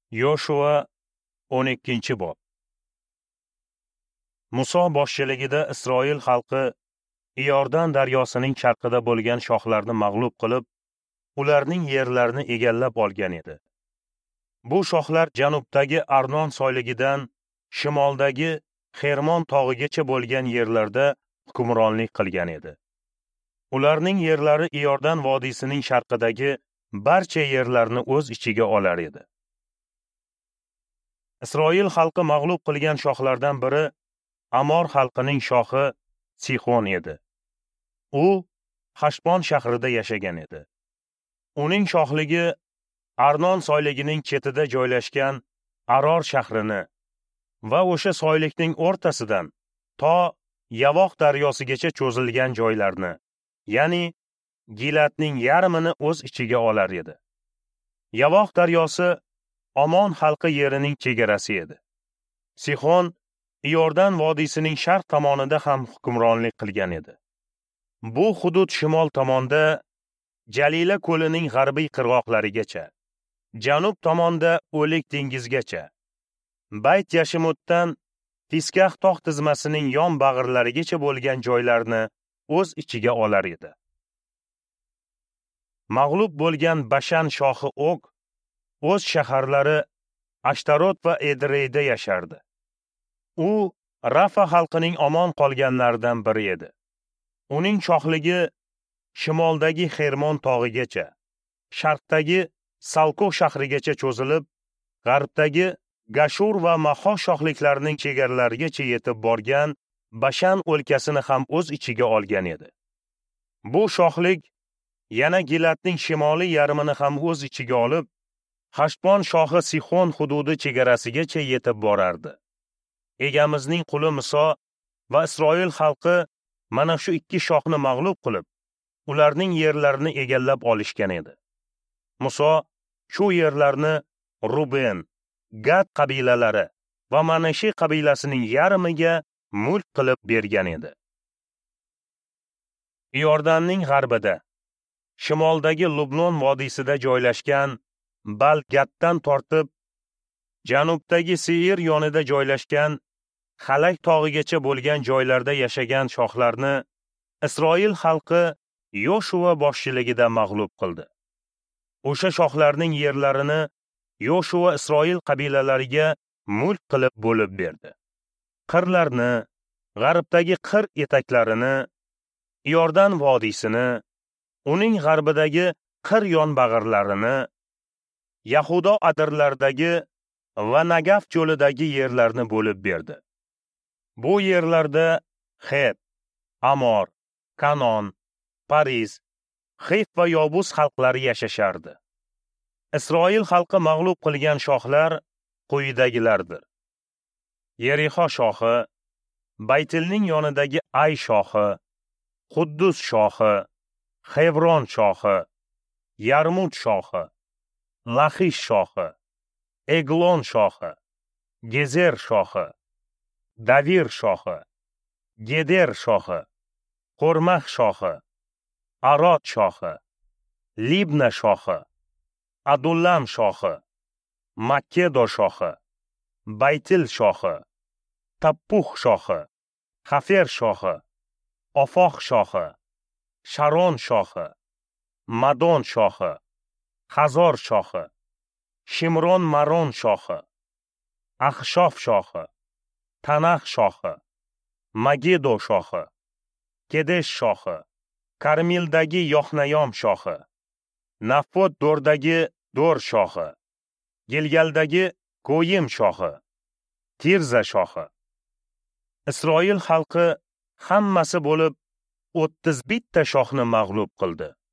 Yoshua 12-bob. Muso boshchiligida Isroil xalqi Iordan daryosining sharqida bo'lgan shohlarni mag'lub qilib, ularning yerlarini egallab olgan edi. Bu shohlar janubdagi Arnon soyligidan shimoldagi Xermon tog'igacha bo'lgan yerlarda hukmronlik qilgan edi. Ularning yerlari Iordan vodiysining sharqidagi barcha yerlarni o'z ichiga olar edi. Isroil xalqi mag'lub qilgan shohlardan biri Amor xalqining shohi Sixon edi. U Hashbon shahrida yashagan edi. Uning shohligi Arnon soyligining chetida joylashgan Aror shahrini va o'sha soylikning o'rtasidan to Yavoq daryosigacha cho'zilgan joylarni, ya'ni Gilatning yarmini o'z ichiga olar edi. Yavoq daryosi Amon xalqi yerining chegarasi edi. Sixon Iordan vodiysining sharq tomonida ham hukmronlik qilgan edi. Bu hudud shimol tomonda Jalila ko'lining g'arbiy qirg'oqlarigacha, janub tomonda O'lik dengizgacha, Bayt Yashimutdan Fiskah tog' tizmasining yon bag'irlarigacha bo'lgan joylarni o'z ichiga olar edi. Mag'lub bo'lgan Bashan shohi Og o'z shaharlari Ashtarot va Edreyda yashardi. U Rafa xalqining omon qolganlaridan biri edi. Uning shohligi shimoldagi Xermon tog'igacha, sharqdagi Salko shahrigacha cho'zilib, g'arbdagi Gashur va Maho shohliklarining chegaralarigacha yetib borgan Bashan o'lkasini ham o'z ichiga olgan edi. Bu shohlik yana Gilatning shimoliy yarmini ham o'z ichiga olib, Hashbon shohi Sixon hududi chegarasigacha yetib borardi. Egamizning quli Muso va Isroil xalqi mana shu ikki shohni mag'lub qilib, ularning yerlarini egallab olishgan edi. Muso shu yerlarni Ruben, Gad qabilalari va Manashi qabilasining yarmiga mulk qilib bergan edi. Iordanning g'arbida, shimoldagi Lubnon vodiysida joylashgan Bal-Gaddan tortib, janubdagi Seir yonida joylashgan Halak tog'igacha bo'lgan joylarda yashagan shohlarni Isroil xalqi Yoshua boshchiligida mag'lub qildi. O'sha shohlarning yerlarini Yoshua Isroil qabilalariga mulk qilib bo'lib berdi. Qirlarni, g'arbdagi qir etaklarini, Iordan vodiysini, uning g'arbidagi qir yonbag'irlarini, Yahudo adirlaridagi va Nagaf cho'lidagi yerlarni bo'lib berdi. Bu yerlarda Het, Amor, Kanon, Pariz, Xif va Yobus xalqlari yashashardi. Isroil xalqi mag'lub qilgan shohlar quyidagilardir. Yerixo shohi, Baytilning yonidagi Ay shohi, Quddus shohi, Xevron shohi, Yarmut shohi, Laxish shohi, Eglon shohi, Gezer shohi, Davir shohi, Geder shohi, Qo'rmaq shohi, Arod shohi, Libna shohi, Adullam shohi, Makkedo shohi, Baytil shohi, Tappuh shohi, Xafer shohi, Ofoq shohi, Sharon shohi, Madon shohi, Hazor shohi, Shimron Maron shohi, Axshof shohi, Tanax shohi, Magido shohi, Kedesh shohi, Karmildagi Yoxnayom shohi, Nafot Dordagi Dor shohi, Gilgaldagi Goyim shohi, Tirza shohi. Isroil xalqi hammasi bo'lib 31 ta shohni mag'lub qildi.